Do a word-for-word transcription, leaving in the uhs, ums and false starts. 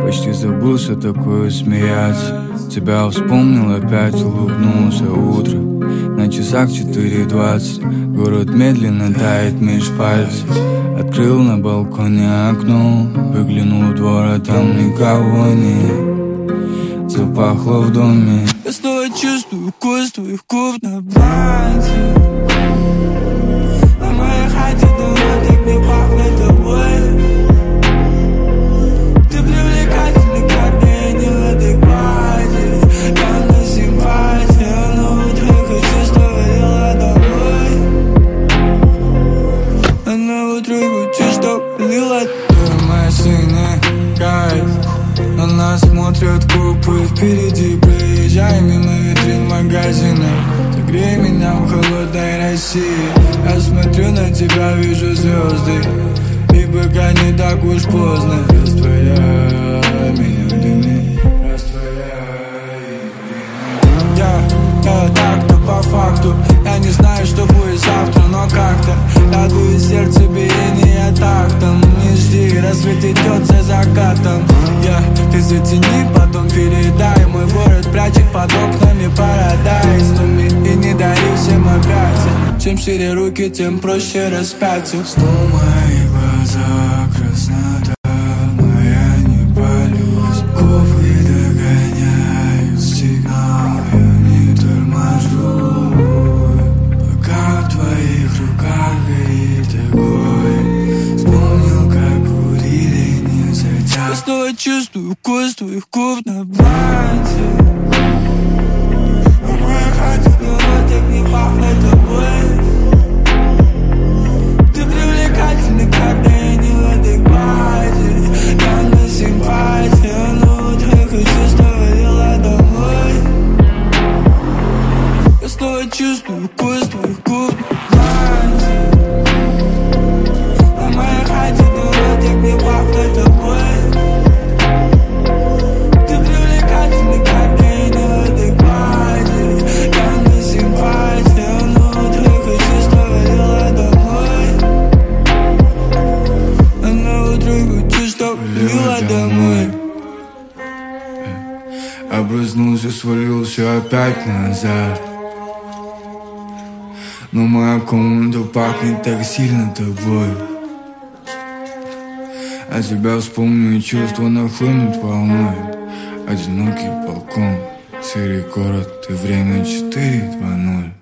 Почти забыл, что такое смеяться. Тебя вспомнил, опять улыбнулся утро. На часах четыре двадцать. Город медленно тает меж пальцев. Открыл на балконе окно, выглянул в двор, а там никого нет. Запахло в доме. Я снова чувствую вкус твоих губ на платье. На моей хате давно так не пахнет тобой. Ты привлекательный, когда я не в адеквате. Я на симпатии, но утро хочу, что валила домой. А на утро хочу, что валила. Ты моя синяя кайф. На нас смотрят купы впереди. Проезжай мимо витрин магазина. Согрей меня в холодной России. Я смотрю на тебя, вижу звезды. И пока не так уж поздно. Растворяй меня в дыме. Растворяй. Я, я так-то по факту. Я не знаю, что будет завтра, но как-то радует сердце биение тактом. Не жди, рассвет идет за закатом. Я, ты затяни, потом передай. Мой город прячет под окнами парадайз. И не дари всем опять. Чем шире руки, тем проще распяться. Снова мои глаза, краснота моя, не палюсь. Копы догоняют сигнал, я не торможу. Пока в твоих руках горит огонь. Вспомнил, как курили, не затяг. Я снова чувствую вкус твоих губ на платье. На моей хате давно так не пахнет тобой. Ты привлекательный, когда я не в адеквате. Я на симпатии, но утро хочу, что валила домой. Я снова чувствую вкус твоих губ на платье. На моей хате давно так не пахнет тобой. Ты привлекательный, когда я не в адеквате. Я на симпатии, но утро хочу, что валила домой. А на утро хочу, что валила домой. Образнулся, свалился опять назад. Но моя комната пахнет так сильно тобой. А тебя вспомню, и чувства нахлынут волной. Одинокий балкон, серый город, и время четыре два ноль.